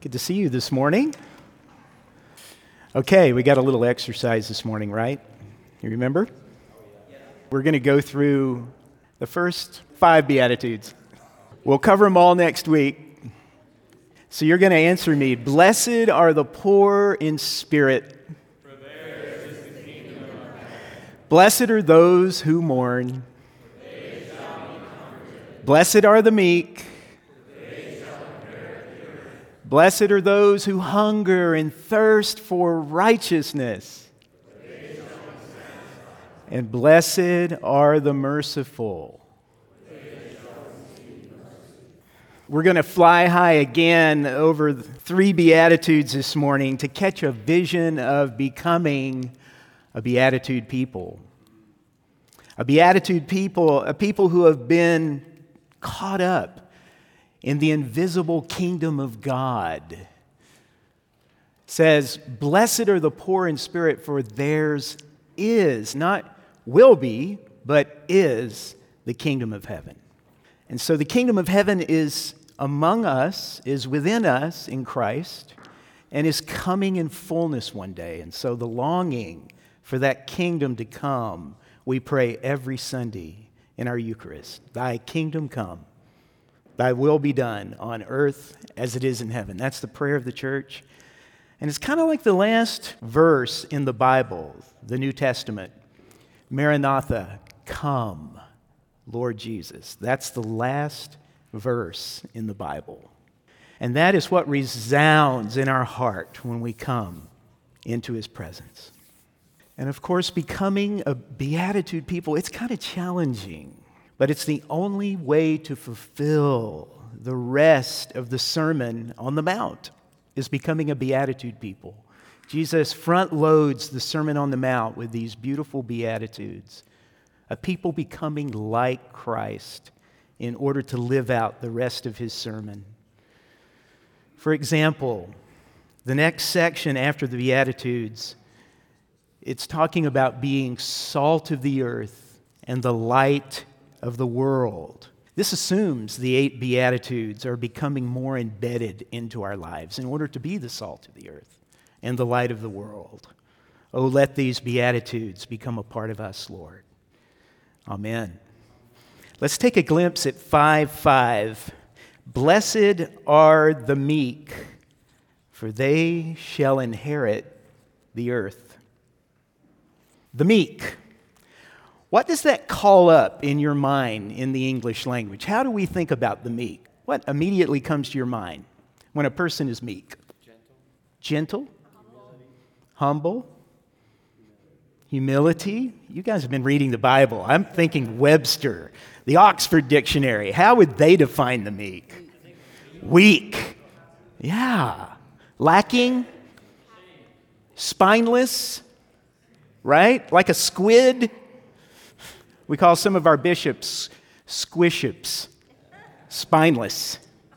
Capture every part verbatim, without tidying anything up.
Good to see you this morning. Okay, we got a little exercise this morning, right? You remember? We're going to go through the first five Beatitudes. We'll cover them all next week. So you're going to answer me, blessed are the poor in spirit. For theirs is the kingdom of heaven. Blessed are those who mourn. For they shall be comforted. Blessed are the meek. Blessed are those who hunger and thirst for righteousness. And blessed are the merciful. We're going to fly high again over three Beatitudes this morning to catch a vision of becoming a Beatitude people. A Beatitude people, a people who have been caught up in the invisible kingdom of God. It says, blessed are the poor in spirit, for theirs is, not will be, but is the kingdom of heaven. And so the kingdom of heaven is among us, is within us in Christ, and is coming in fullness one day. And so the longing for that kingdom to come, we pray every Sunday in our Eucharist. Thy kingdom come. Thy will be done on earth as it is in heaven. That's the prayer of the church. And it's kind of like the last verse in the Bible, the New Testament. Maranatha, come, Lord Jesus. That's the last verse in the Bible. And that is what resounds in our heart when we come into His presence. And of course, becoming a Beatitude people, it's kind of challenging. But it's the only way to fulfill the rest of the Sermon on the Mount, is becoming a Beatitude people. Jesus front loads the Sermon on the Mount with these beautiful Beatitudes, a people becoming like Christ in order to live out the rest of His sermon. For example, the next section after the Beatitudes, it's talking about being salt of the earth and the light of the world. This assumes the eight Beatitudes are becoming more embedded into our lives in order to be the salt of the earth and the light of the world. Oh, let these Beatitudes become a part of us, Lord. Amen. Let's take a glimpse at five five. Blessed are the meek, for they shall inherit the earth. The meek. What does that call up in your mind in the English language? How do we think about the meek? What immediately comes to your mind when a person is meek? Gentle? Gentle? Humble? Humility? You guys have been reading the Bible. I'm thinking Webster, the Oxford Dictionary. How would they define the meek? Weak. Yeah. Lacking? Spineless? Right? Like a squid? We call some of our bishops squishops, spineless.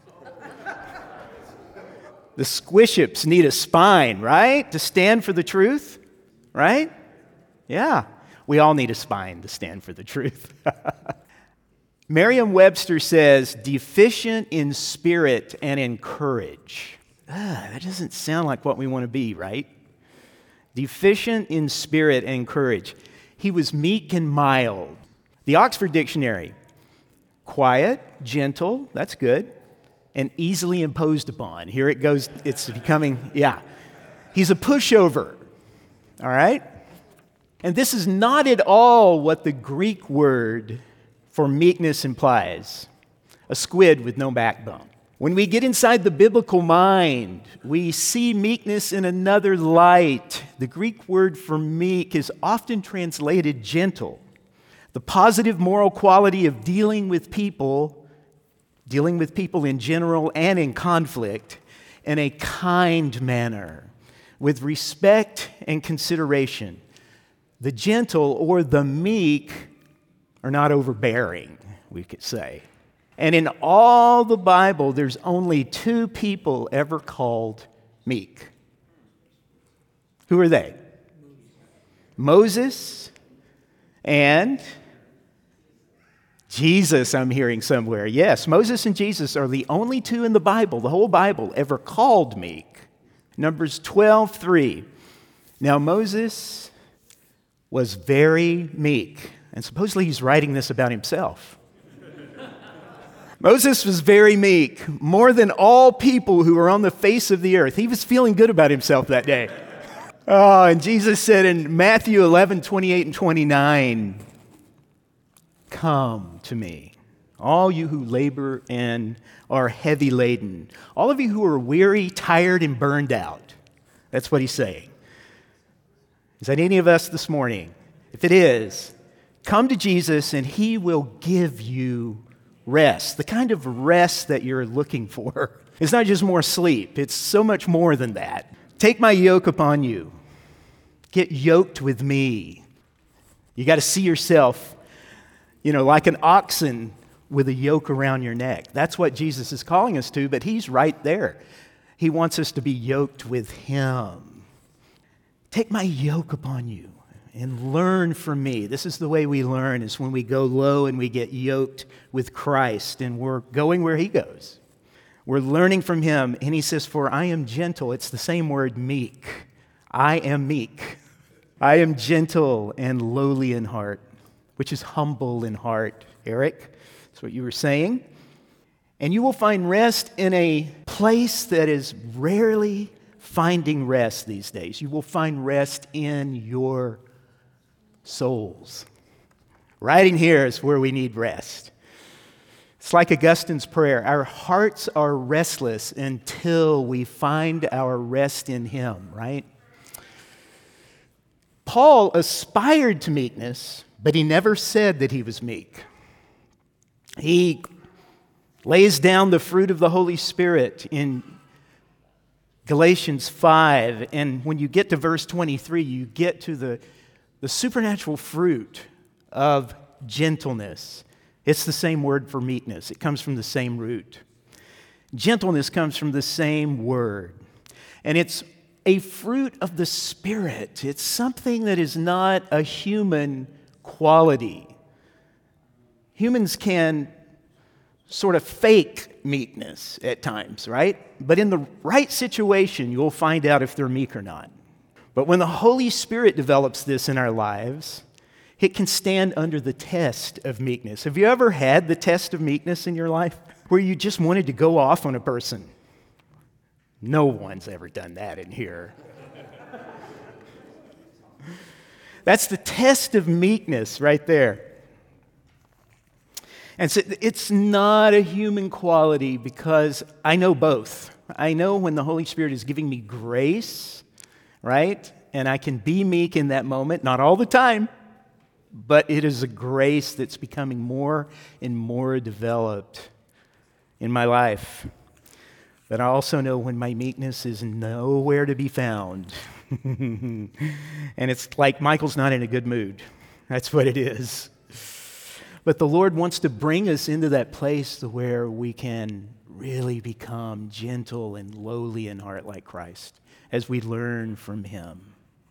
The squishops need a spine, right? To stand for the truth, right? Yeah, we all need a spine to stand for the truth. Merriam-Webster says, deficient in spirit and in courage. Ah, that doesn't sound like what we want to be, right? Deficient in spirit and courage. He was meek and mild. The Oxford Dictionary, quiet, gentle, that's good, and easily imposed upon. Here it goes, it's becoming, yeah. He's a pushover, all right? And this is not at all what the Greek word for meekness implies, a squid with no backbone. When we get inside the biblical mind, we see meekness in another light. The Greek word for meek is often translated gentle. The positive moral quality of dealing with people, dealing with people in general and in conflict, in a kind manner, with respect and consideration. The gentle or the meek are not overbearing, we could say. And in all the Bible, there's only two people ever called meek. Who are they? Moses and Jesus, I'm hearing somewhere. Yes, Moses and Jesus are the only two in the Bible, the whole Bible, ever called meek. Numbers twelve three. Now Moses was very meek. And supposedly he's writing this about himself. Moses was very meek, more than all people who were on the face of the earth. He was feeling good about himself that day. Oh, and Jesus said in Matthew eleven twenty-eight and twenty-nine, "Come to me, all you who labor and are heavy laden, all of you who are weary, tired, and burned out." That's what he's saying. Is that any of us this morning? If it is, come to Jesus and he will give you rest, the kind of rest that you're looking for. It's not just more sleep, it's so much more than that. Take my yoke upon you. Get yoked with me. You got to see yourself, you know, like an oxen with a yoke around your neck. That's what Jesus is calling us to, but he's right there. He wants us to be yoked with him. Take my yoke upon you and learn from me. This is the way we learn, is when we go low and we get yoked with Christ and we're going where he goes. We're learning from him, and he says, "For I am gentle." It's the same word, meek. I am meek. I am gentle and lowly in heart, which is humble in heart. Eric, that's what you were saying. And you will find rest in a place that is rarely finding rest these days. You will find rest in your souls. Right in here is where we need rest. It's like Augustine's prayer. Our hearts are restless until we find our rest in him, right? Paul aspired to meekness, but he never said that he was meek. He lays down the fruit of the Holy Spirit in Galatians five, and when you get to verse twenty-three, you get to the, the supernatural fruit of gentleness. It's the same word for meekness. It comes from the same root. Gentleness comes from the same word. And it's a fruit of the Spirit. It's something that is not a human quality. Humans can sort of fake meekness at times, right? But in the right situation, you'll find out if they're meek or not. But when the Holy Spirit develops this in our lives, it can stand under the test of meekness. Have you ever had the test of meekness in your life where you just wanted to go off on a person? No one's ever done that in here. That's the test of meekness right there. And so it's not a human quality, because I know both. I know when the Holy Spirit is giving me grace, right? And I can be meek in that moment, not all the time, but it is a grace that's becoming more and more developed in my life. But I also know when my meekness is nowhere to be found. And it's like Michael's not in a good mood. That's what it is. But the Lord wants to bring us into that place where we can really become gentle and lowly in heart like Christ as we learn from him.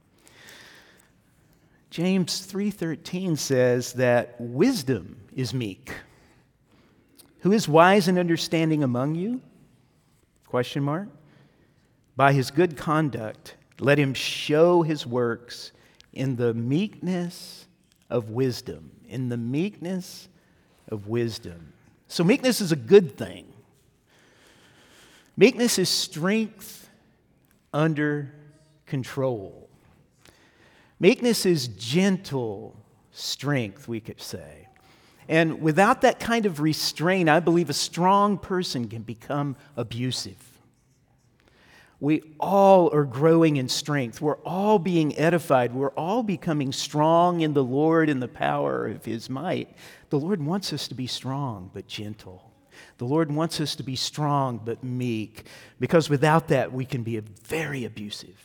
James three thirteen says that wisdom is meek. Who is wise and understanding among you? Question mark. By his good conduct, let him show his works in the meekness of wisdom. In the meekness of wisdom. So meekness is a good thing. Meekness is strength under control. Meekness is gentle strength, we could say. And without that kind of restraint, I believe a strong person can become abusive. We all are growing in strength. We're all being edified. We're all becoming strong in the Lord and the power of his might. The Lord wants us to be strong but gentle. The Lord wants us to be strong but meek, because without that we can be very abusive.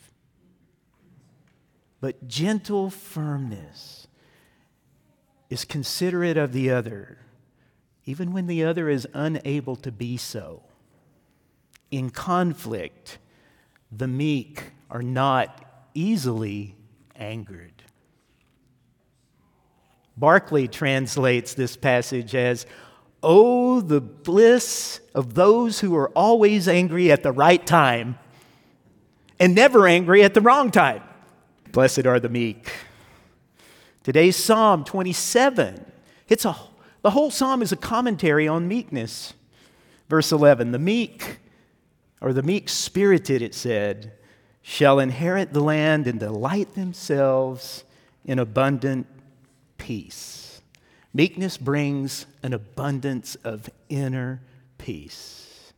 But gentle firmness is considerate of the other, even when the other is unable to be so. In conflict, the meek are not easily angered. Barclay translates this passage as, "Oh, the bliss of those who are always angry at the right time and never angry at the wrong time. Blessed are the meek." Today's Psalm twenty-seven, it's a, the whole psalm is a commentary on meekness. Verse eleven, the meek, or the meek-spirited, it said, shall inherit the land and delight themselves in abundant peace. Meekness brings an abundance of inner peace.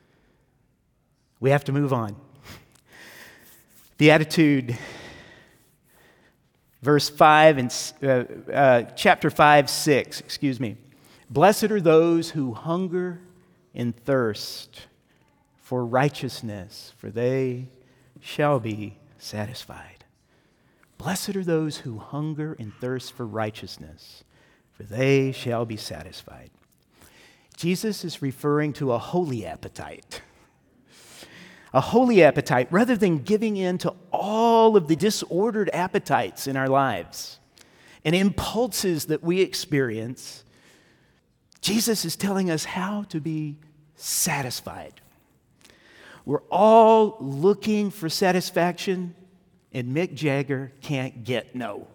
We have to move on. Beatitude, verse five and uh, uh, chapter five, six, excuse me. Blessed are those who hunger and thirst for righteousness, for they shall be satisfied. Blessed are those who hunger and thirst for righteousness, for they shall be satisfied. Jesus is referring to a holy appetite. A holy appetite, rather than giving in to all of the disordered appetites in our lives and impulses that we experience. Jesus is telling us how to be satisfied. We're all looking for satisfaction, and Mick Jagger can't get no.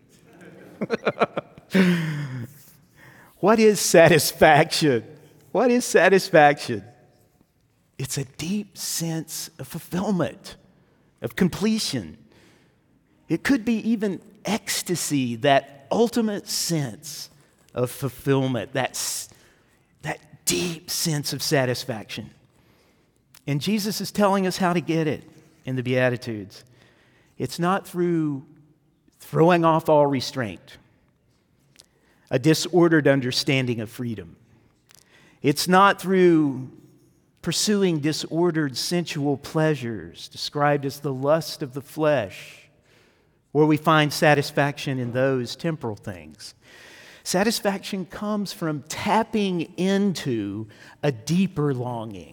What is satisfaction? What is satisfaction? It's a deep sense of fulfillment, of completion. It could be even ecstasy, that ultimate sense of fulfillment, that, that deep sense of satisfaction. And Jesus is telling us how to get it in the Beatitudes. It's not through throwing off all restraint, a disordered understanding of freedom. It's not through pursuing disordered sensual pleasures, described as the lust of the flesh, where we find satisfaction in those temporal things. Satisfaction comes from tapping into a deeper longing.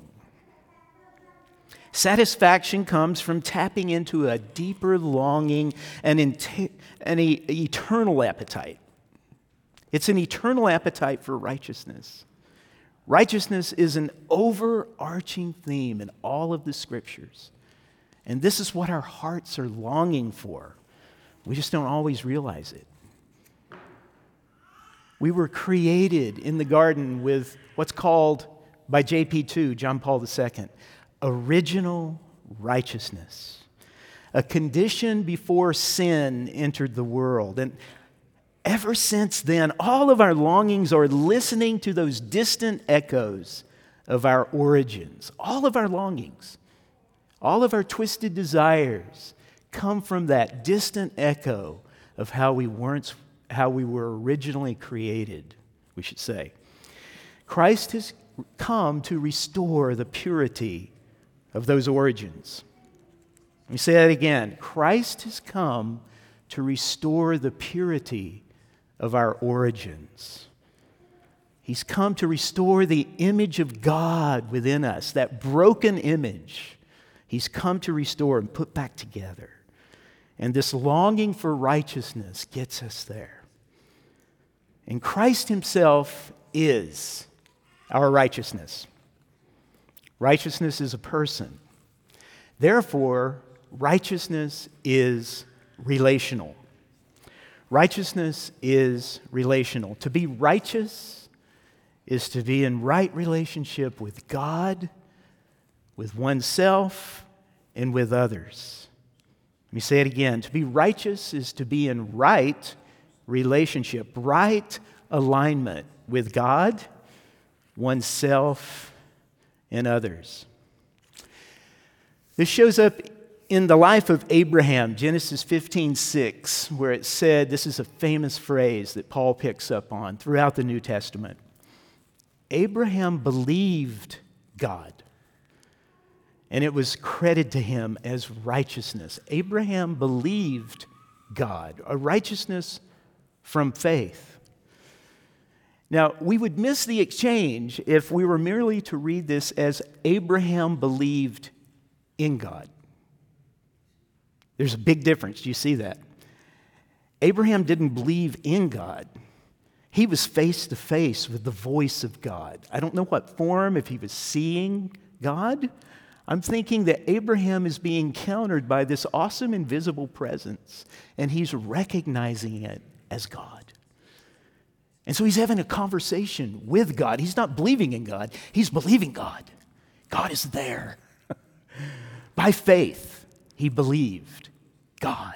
Satisfaction comes from tapping into a deeper longing and an eternal appetite. It's an eternal appetite for righteousness. Righteousness is an overarching theme in all of the scriptures. And this is what our hearts are longing for. We just don't always realize it. We were created in the garden with what's called, by J P two, John Paul the Second, original righteousness. A condition before sin entered the world. And ever since then, all of our longings are listening to those distant echoes of our origins. All of our longings, all of our twisted desires come from that distant echo of how we weren't, how we were originally created, we should say. Christ has come to restore the purity of those origins. Let me say that again. Christ has come to restore the purity of our origins. He's come to restore the image of God within us, that broken image. He's come to restore and put back together. And this longing for righteousness gets us there. And Christ himself is our righteousness. Righteousness is a person. Therefore, righteousness is relational. Righteousness is relational. To be righteous is to be in right relationship with God, with oneself, and with others. Let me say it again. To be righteous is to be in right relationship, right alignment with God, oneself, and others. This shows up in the life of Abraham, Genesis fifteen six, where it said, this is a famous phrase that Paul picks up on throughout the New Testament. Abraham believed God, and it was credited to him as righteousness. Abraham believed God, a righteousness from faith. Now, we would miss the exchange if we were merely to read this as Abraham believed in God. There's a big difference. Do you see that? Abraham didn't believe in God. He was face to face with the voice of God. I don't know what form, if he was seeing God. I'm thinking that Abraham is being encountered by this awesome invisible presence, and he's recognizing it as God. And so he's having a conversation with God. He's not believing in God, he's believing God. God is there. By faith, he believed God.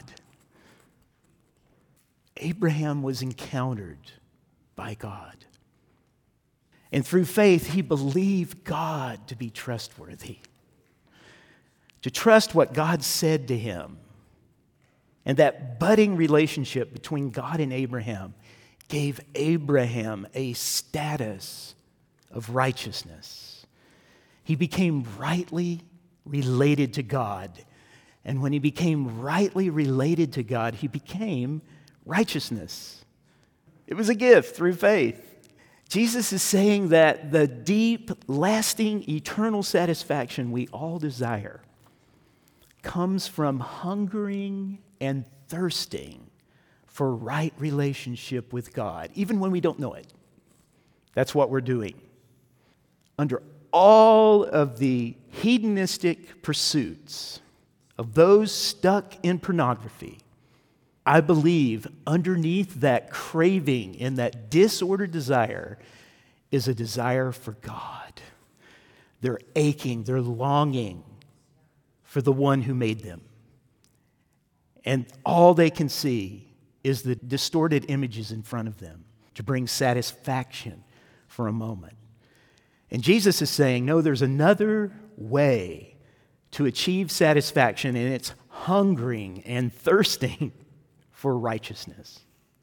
Abraham was encountered by God. And through faith, he believed God to be trustworthy, to trust what God said to him. And that budding relationship between God and Abraham gave Abraham a status of righteousness. He became rightly related to God. And when he became rightly related to God, he became righteousness. It was a gift through faith. Jesus is saying that the deep, lasting, eternal satisfaction we all desire comes from hungering and thirsting for right relationship with God, even when we don't know it. That's what we're doing. Under all of the hedonistic pursuits of those stuck in pornography, I believe underneath that craving and that disordered desire is a desire for God. They're aching, they're longing for the one who made them. And all they can see is the distorted images in front of them to bring satisfaction for a moment. And Jesus is saying, no, there's another way to achieve satisfaction, and it's hungering and thirsting for righteousness.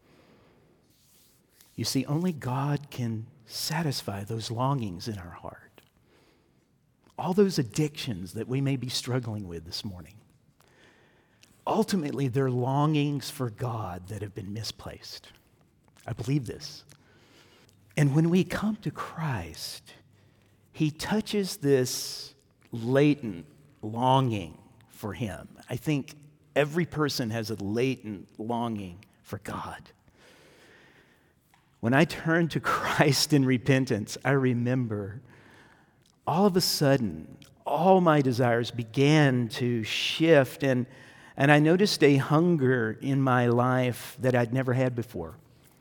You see, only God can satisfy those longings in our heart. All those addictions that we may be struggling with this morning, ultimately they're longings for God that have been misplaced. I believe this. And when we come to Christ, he touches this latent longing for him. I think every person has a latent longing for God. When I turned to Christ in repentance, I remember all of a sudden, all my desires began to shift, and, and I noticed a hunger in my life that I'd never had before.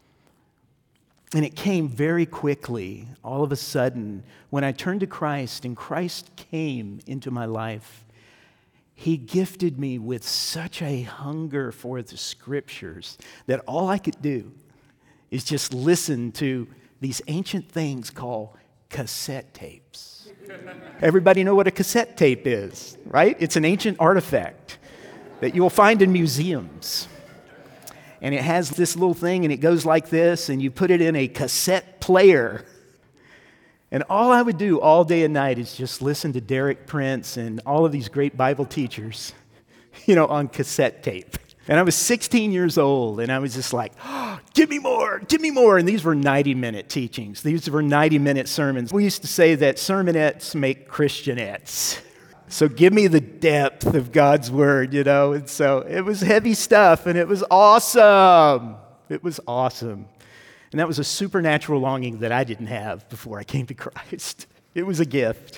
And it came very quickly, all of a sudden, when I turned to Christ and Christ came into my life. He gifted me with such a hunger for the scriptures that all I could do is just listen to these ancient things called cassette tapes. Everybody know what a cassette tape is, right? It's an ancient artifact that you will find in museums. And it has this little thing, and it goes like this, and you put it in a cassette player. And all I would do all day and night is just listen to Derek Prince and all of these great Bible teachers, you know, on cassette tape. And I was sixteen years old, and I was just like, oh, give me more, give me more. And these were ninety-minute teachings. These were ninety-minute sermons. We used to say that sermonettes make Christianettes. So give me the depth of God's word, you know. And so it was heavy stuff, and it was awesome. It was awesome. And that was a supernatural longing that I didn't have before I came to Christ. It was a gift.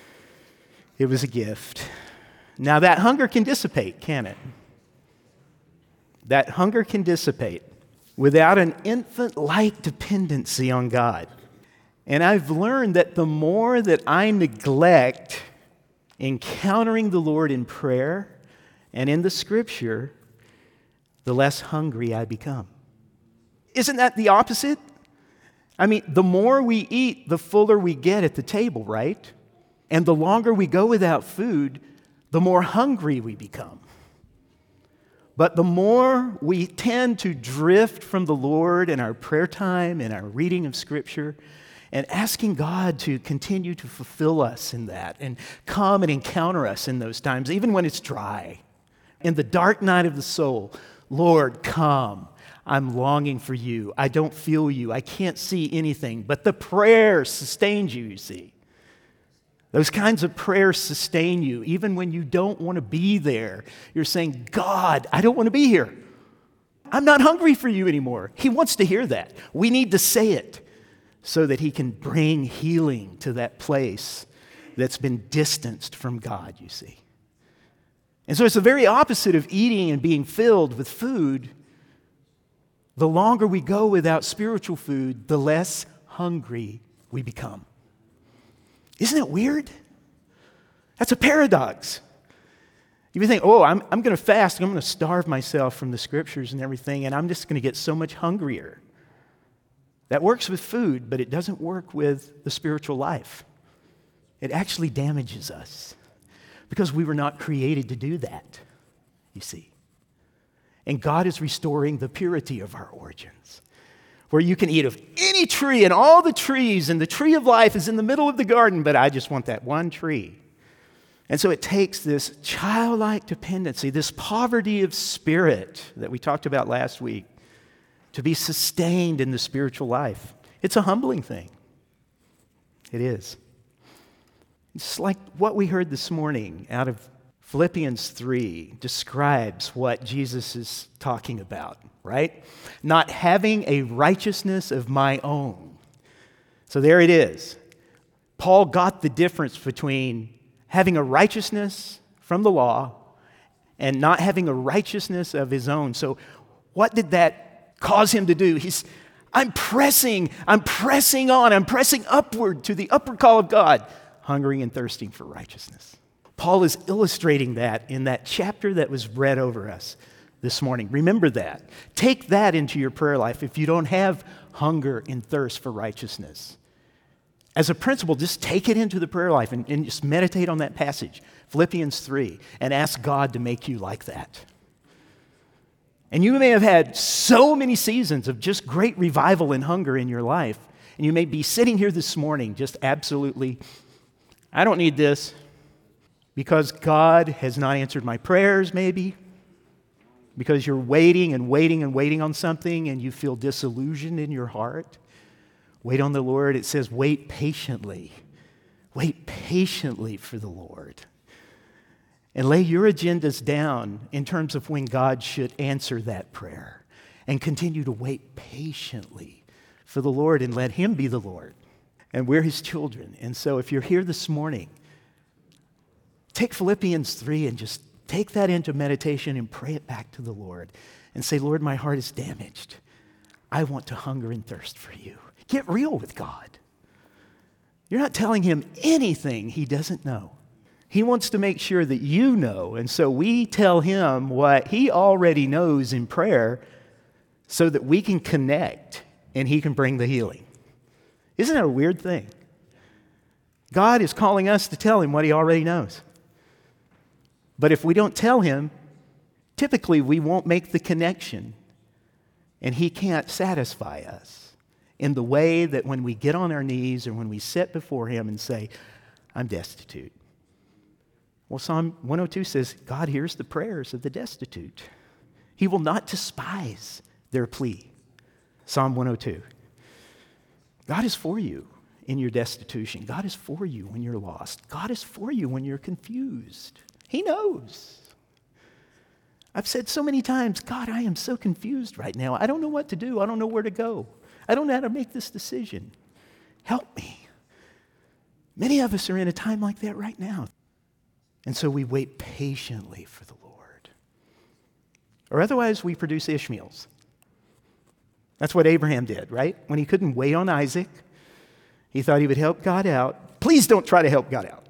It was a gift. Now that hunger can dissipate, can it? That hunger can dissipate without an infant-like dependency on God. And I've learned that the more that I neglect encountering the Lord in prayer and in the Scripture, the less hungry I become. Isn't that the opposite? I mean, the more we eat, the fuller we get at the table, right? And the longer we go without food, the more hungry we become. But the more we tend to drift from the Lord in our prayer time and our reading of Scripture, and asking God to continue to fulfill us in that and come and encounter us in those times, even when it's dry. In the dark night of the soul, Lord, come. I'm longing for you. I don't feel you. I can't see anything. But the prayer sustains you, you see. Those kinds of prayers sustain you. Even when you don't want to be there, you're saying, God, I don't want to be here. I'm not hungry for you anymore. He wants to hear that. We need to say it so that he can bring healing to that place that's been distanced from God, you see. And so it's the very opposite of eating and being filled with food. The longer we go without spiritual food, the less hungry we become. Isn't it weird? That's a paradox. You think, oh, I'm, I'm going to fast, I'm going to starve myself from the scriptures and everything, and I'm just going to get so much hungrier. That works with food, but it doesn't work with the spiritual life. It actually damages us because we were not created to do that, you see. And God is restoring the purity of our origins, where you can eat of any tree, and all the trees, and the tree of life is in the middle of the garden, but I just want that one tree. And so it takes this childlike dependency, this poverty of spirit that we talked about last week, to be sustained in the spiritual life. It's a humbling thing. It is. It's like what we heard this morning out of Philippians three describes what Jesus is talking about, right? Not having a righteousness of my own. So there it is. Paul got the difference between having a righteousness from the law and not having a righteousness of his own. So what did that cause him to do? He's, I'm pressing, I'm pressing on, I'm pressing upward to the upward call of God, hungering and thirsting for righteousness. Paul is illustrating that in that chapter that was read over us this morning. Remember that. Take that into your prayer life if you don't have hunger and thirst for righteousness. As a principle, just take it into the prayer life and, and just meditate on that passage, Philippians three, and ask God to make you like that. And you may have had so many seasons of just great revival and hunger in your life, and you may be sitting here this morning just absolutely, I don't need this, because God has not answered my prayers, maybe, because you're waiting and waiting and waiting on something and you feel disillusioned in your heart. Wait on the Lord. It says wait patiently. Wait patiently for the Lord. And lay your agendas down in terms of when God should answer that prayer. And continue to wait patiently for the Lord and let Him be the Lord. And we're His children. And so if you're here this morning, take Philippians three and just take that into meditation and pray it back to the Lord. And say, Lord, my heart is damaged. I want to hunger and thirst for you. Get real with God. You're not telling Him anything He doesn't know. He wants to make sure that you know, and so we tell Him what He already knows in prayer so that we can connect and He can bring the healing. Isn't that a weird thing? God is calling us to tell Him what He already knows. But if we don't tell Him, typically we won't make the connection, and He can't satisfy us in the way that when we get on our knees or when we sit before Him and say, I'm destitute. Well, Psalm one oh two says, God hears the prayers of the destitute. He will not despise their plea. Psalm one oh two. God is for you in your destitution. God is for you when you're lost. God is for you when you're confused. He knows. I've said so many times, God, I am so confused right now. I don't know what to do. I don't know where to go. I don't know how to make this decision. Help me. Many of us are in a time like that right now. And so we wait patiently for the Lord. Or otherwise we produce Ishmaels. That's what Abraham did, right? When he couldn't wait on Isaac, he thought he would help God out. Please don't try to help God out.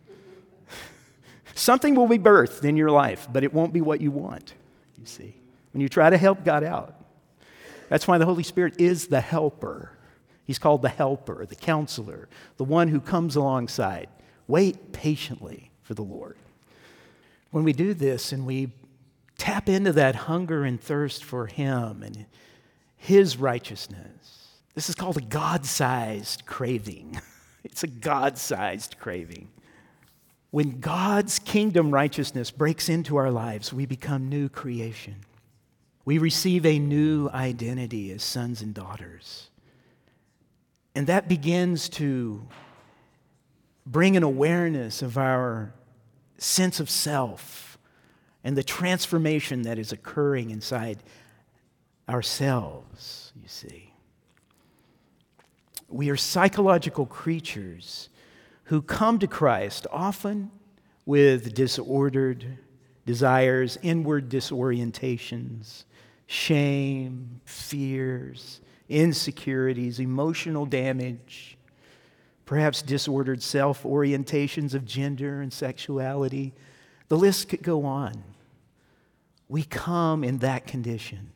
Something will be birthed in your life, but it won't be what you want, you see, when you try to help God out. That's why the Holy Spirit is the helper. He's called the helper, the counselor, the one who comes alongside. Wait patiently for the Lord. When we do this and we tap into that hunger and thirst for Him and His righteousness, this is called a God-sized craving. It's a God-sized craving. When God's kingdom righteousness breaks into our lives, we become new creation. We receive a new identity as sons and daughters. And that begins to bring an awareness of our sense of self and the transformation that is occurring inside ourselves, you see. We are psychological creatures who come to Christ often with disordered desires, inward disorientations, shame, fears, insecurities, emotional damage, perhaps disordered self-orientations of gender and sexuality. The list could go on. We come in that condition.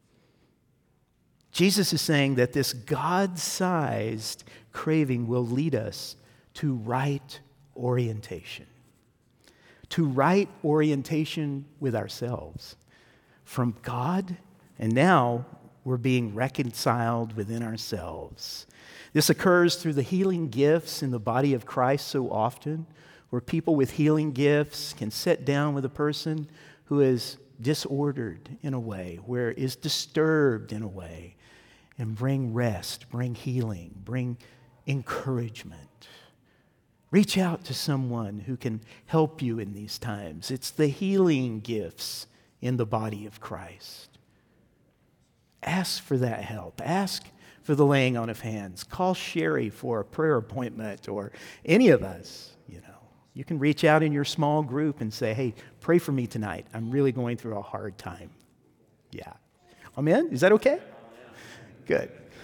Jesus is saying that this God-sized craving will lead us to right orientation. To right orientation with ourselves from God, and now we're being reconciled within ourselves. This occurs through the healing gifts in the body of Christ so often, where people with healing gifts can sit down with a person who is disordered in a way, where is disturbed in a way, and bring rest, bring healing, bring encouragement. Reach out to someone who can help you in these times. It's the healing gifts in the body of Christ. Ask for that help. Ask for the laying on of hands. Call Sherry for a prayer appointment, or any of us, you know. You can reach out in your small group and say, hey, pray for me tonight. I'm really going through a hard time. Yeah. Amen? Is that okay? Good.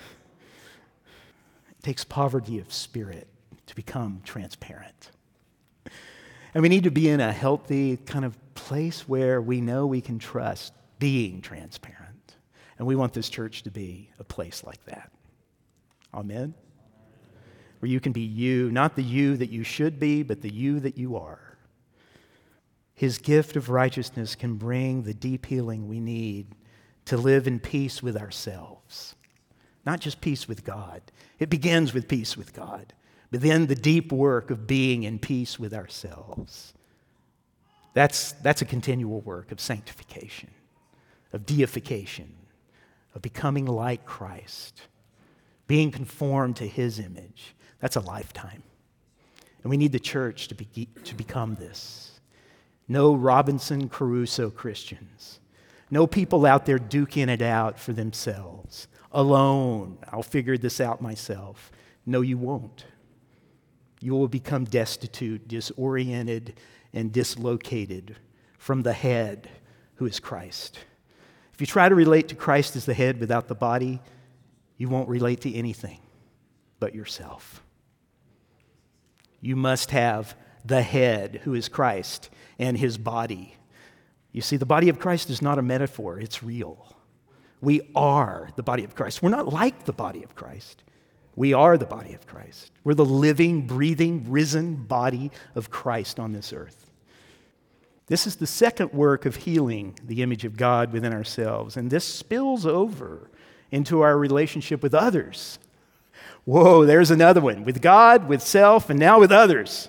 It takes poverty of spirit to become transparent. And we need to be in a healthy kind of place where we know we can trust being transparent. And we want this church to be a place like that. Amen? Where you can be you, not the you that you should be, but the you that you are. His gift of righteousness can bring the deep healing we need to live in peace with ourselves. Not just peace with God. It begins with peace with God. But then the deep work of being in peace with ourselves. That's, that's a continual work of sanctification, of deification, of becoming like Christ, being conformed to his image. That's a lifetime. And we need the church to, be, to become this. No Robinson Crusoe Christians. No people out there duking it out for themselves. Alone, I'll figure this out myself. No, you won't. You will become destitute, disoriented, and dislocated from the head, who is Christ. If you try to relate to Christ as the head without the body, you won't relate to anything but yourself. You must have the head, who is Christ, and his body. You see, the body of Christ is not a metaphor, it's real. We are the body of Christ. We're not like the body of Christ. We are the body of Christ. We're the living, breathing, risen body of Christ on this earth. This is the second work of healing the image of God within ourselves, and this spills over into our relationship with others. Whoa, there's another one. With God, with self, and now with others.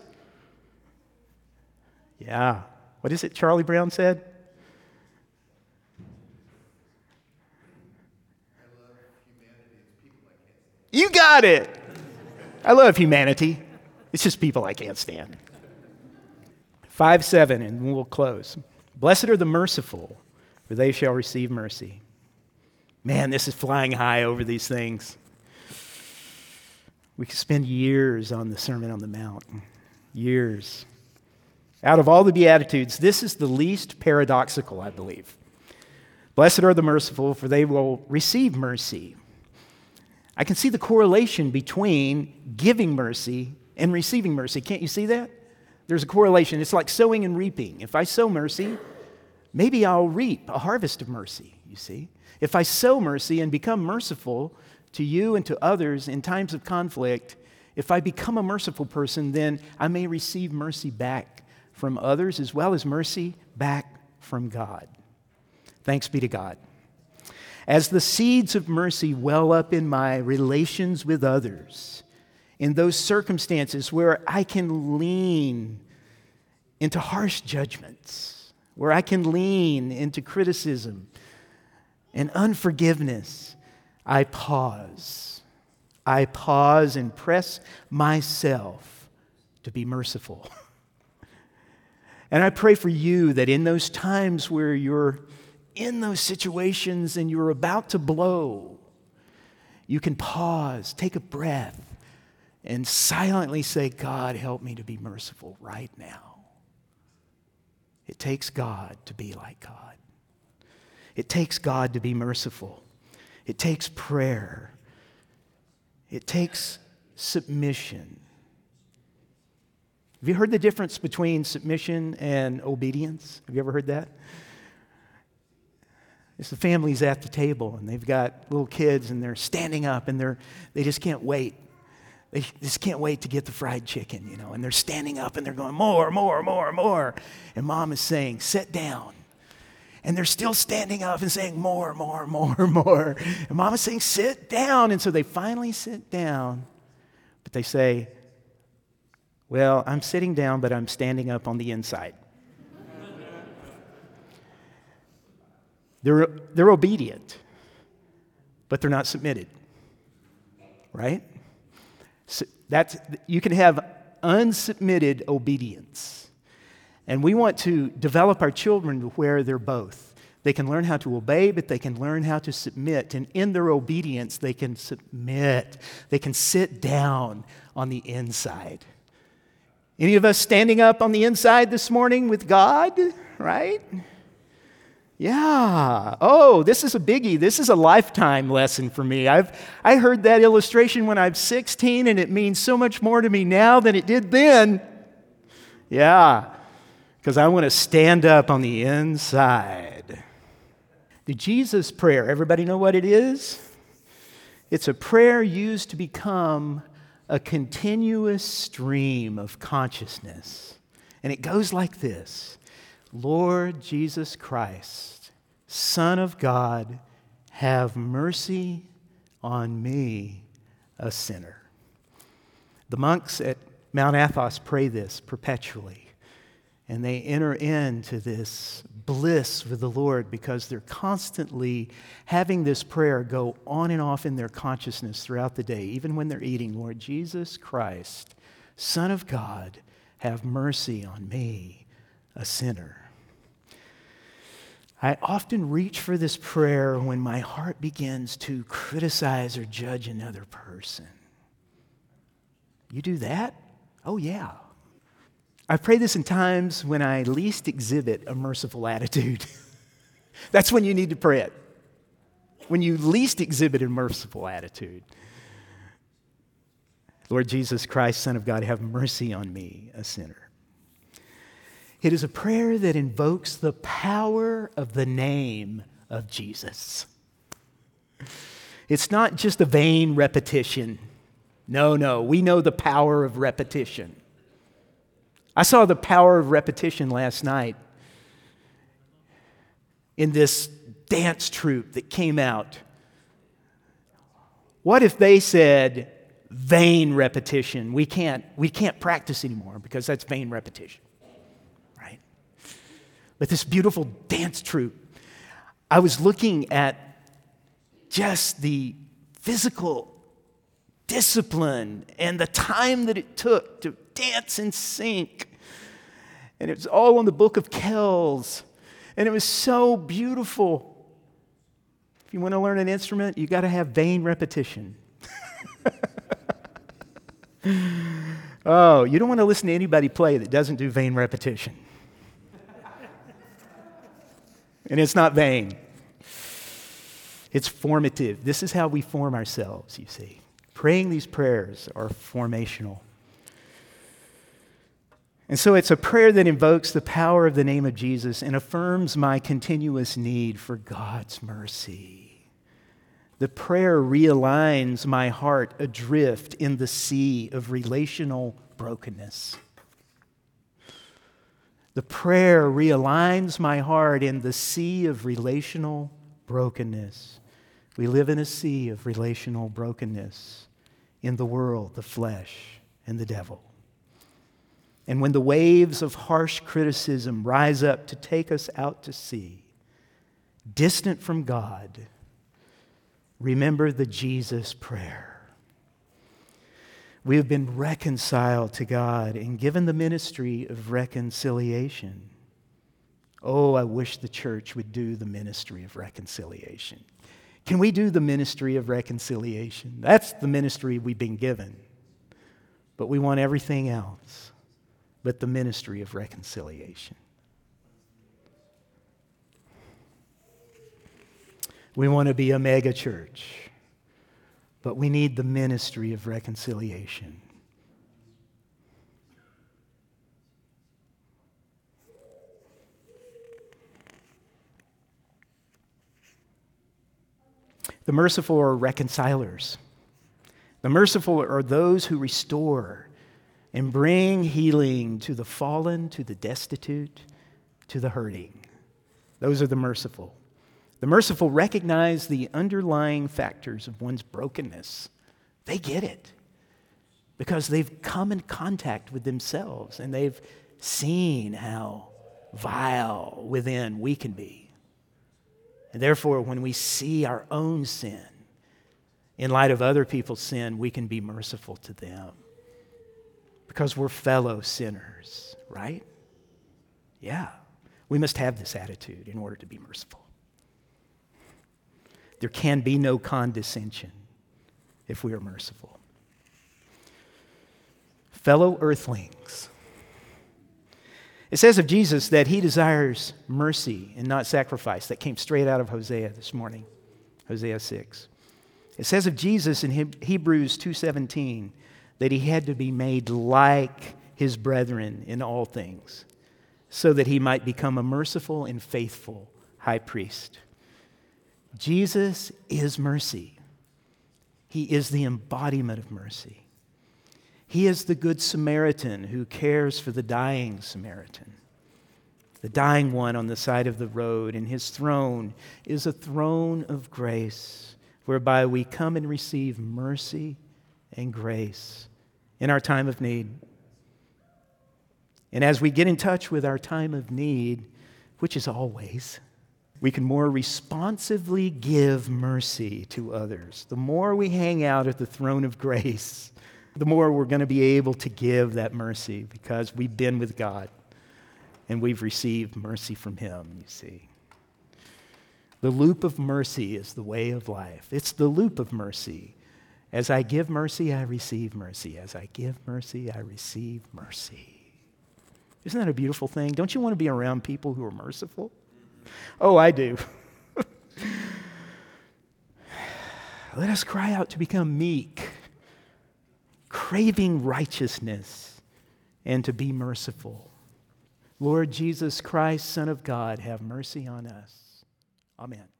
Yeah. What is it Charlie Brown said? You got it. I love humanity. It's just people I can't stand. five seven, and we'll close. Blessed are the merciful, for they shall receive mercy. Man, this is flying high over these things. We could spend years on the Sermon on the Mount. Years. Out of all the Beatitudes, this is the least paradoxical, I believe. Blessed are the merciful, for they will receive mercy. I can see the correlation between giving mercy and receiving mercy. Can't you see that? There's a correlation. It's like sowing and reaping. If I sow mercy, maybe I'll reap a harvest of mercy, you see. If I sow mercy and become merciful to you and to others in times of conflict, if I become a merciful person, then I may receive mercy back from others as well as mercy back from God. Thanks be to God. As the seeds of mercy well up in my relations with others, in those circumstances where I can lean into harsh judgments, where I can lean into criticism and unforgiveness, I pause. I pause and press myself to be merciful. And I pray for you that in those times where you're in those situations and you're about to blow, you can pause, take a breath, and silently say, God, help me to be merciful right now. It takes God to be like God. It takes God to be merciful. It takes prayer. It takes submission. Have you heard the difference between submission and obedience? Have you ever heard that? It's the families at the table, and they've got little kids, and they're standing up, and they're they just can't wait. They just can't wait to get the fried chicken, you know, and they're standing up, and they're going, more, more, more, more. And mom is saying, sit down. And they're still standing up and saying, more, more, more, more. And mom is saying, sit down. And so they finally sit down, but they say, well, I'm sitting down, but I'm standing up on the inside. They're, they're obedient, but they're not submitted, right? So that's, you can have unsubmitted obedience. And we want to develop our children to where they're both. They can learn how to obey, but they can learn how to submit. And in their obedience, they can submit. They can sit down on the inside. Any of us standing up on the inside this morning with God, right? Yeah. Oh, this is a biggie. This is a lifetime lesson for me. I've I heard that illustration when I was sixteen, and it means so much more to me now than it did then. Yeah, because I want to stand up on the inside. The Jesus prayer, everybody know what it is? It's a prayer used to become a continuous stream of consciousness. And it goes like this. Lord Jesus Christ, Son of God, have mercy on me, a sinner. The monks at Mount Athos pray this perpetually, and they enter into this bliss with the Lord because they're constantly having this prayer go on and off in their consciousness throughout the day, even when they're eating. Lord Jesus Christ, Son of God, have mercy on me, a sinner. I often reach for this prayer when my heart begins to criticize or judge another person. You do that? Oh, yeah. I pray this in times when I least exhibit a merciful attitude. That's when you need to pray it. When you least exhibit a merciful attitude. Lord Jesus Christ, Son of God, have mercy on me, a sinner. It is a prayer that invokes the power of the name of Jesus. It's not just a vain repetition. No, no, we know the power of repetition. I saw the power of repetition last night in this dance troupe that came out. What if they said vain repetition? We can't, we can't practice anymore because that's vain repetition. But this beautiful dance troupe, I was looking at just the physical discipline and the time that it took to dance in sync. And it was all on the book of Kells. And it was so beautiful. If you want to learn an instrument, you got to have vain repetition. Oh, you don't want to listen to anybody play that doesn't do vain repetition. And it's not vain. It's formative. This is how we form ourselves, you see. Praying these prayers are formational. And so it's a prayer that invokes the power of the name of Jesus and affirms my continuous need for God's mercy. The prayer realigns my heart adrift in the sea of relational brokenness. The prayer realigns my heart in the sea of relational brokenness. We live in a sea of relational brokenness in the world, the flesh, and the devil. And when the waves of harsh criticism rise up to take us out to sea, distant from God, remember the Jesus prayer. We have been reconciled to God and given the ministry of reconciliation. Oh, I wish the church would do the ministry of reconciliation. Can we do the ministry of reconciliation? That's the ministry we've been given. But we want everything else but the ministry of reconciliation. We want to be a mega church, but we need the ministry of reconciliation. The merciful are reconcilers. The merciful are those who restore and bring healing to the fallen, to the destitute, to the hurting. Those are the merciful. The merciful recognize the underlying factors of one's brokenness. They get it because they've come in contact with themselves and they've seen how vile within we can be. And therefore, when we see our own sin, in light of other people's sin, we can be merciful to them. Because we're fellow sinners, right? Yeah. We must have this attitude in order to be merciful. There can be no condescension if we are merciful. Fellow earthlings. It says of Jesus that he desires mercy and not sacrifice. That came straight out of Hosea this morning, Hosea six. It says of Jesus in Hebrews two seventeen that he had to be made like his brethren in all things so that he might become a merciful and faithful high priest. Jesus is mercy. He is the embodiment of mercy. He is the good Samaritan who cares for the dying Samaritan, the dying one on the side of the road, and his throne is a throne of grace whereby we come and receive mercy and grace in our time of need. And as we get in touch with our time of need, which is always, we can more responsively give mercy to others. The more we hang out at the throne of grace, the more we're going to be able to give that mercy because we've been with God and we've received mercy from Him, you see. The loop of mercy is the way of life. It's the loop of mercy. As I give mercy, I receive mercy. As I give mercy, I receive mercy. Isn't that a beautiful thing? Don't you want to be around people who are merciful? Oh, I do. Let us cry out to become meek, craving righteousness, and to be merciful. Lord Jesus Christ, Son of God, have mercy on us. Amen.